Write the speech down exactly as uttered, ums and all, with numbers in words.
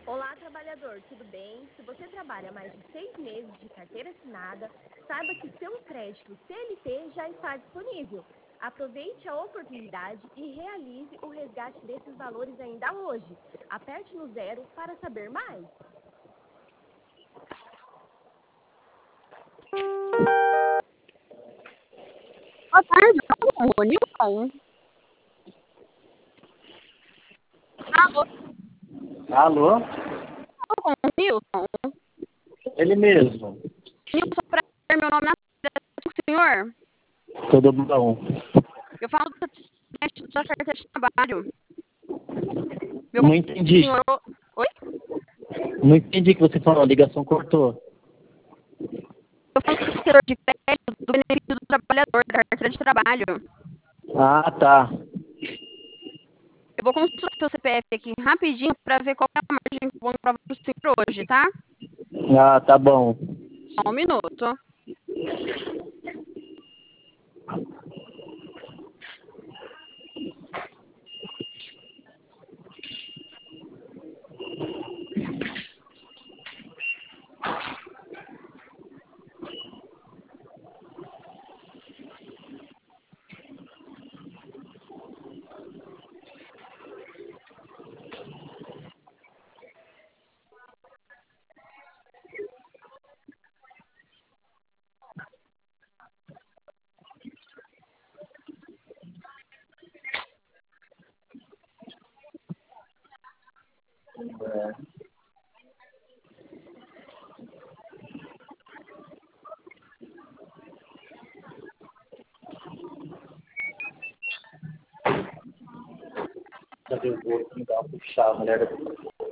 Olá, trabalhador, tudo bem? Se você trabalha mais de seis meses de carteira assinada, saiba que seu crédito C L T já está disponível. Aproveite a oportunidade e realize o resgate desses valores ainda hoje. Aperte no zero para saber mais. Boa tarde, fala com o Ronilson. Alô, Alô? fala com o Nilson. Ele mesmo. Nilson, para meu nome é o senhor. Tudo bom? Eu falo do teste da carteira de trabalho. Meu Não entendi. senhor... Oi? Não entendi o que você falou, a ligação cortou. Eu falo do setor de crédito do benefício do trabalhador, da carteira de trabalho. Ah, tá. Eu vou consultar seu C P F aqui rapidinho para ver qual é a margem que eu vou provar para o senhor hoje, tá? Ah, tá bom. Só um minuto. Cadê o outro? Me dá uma puxar, mulher.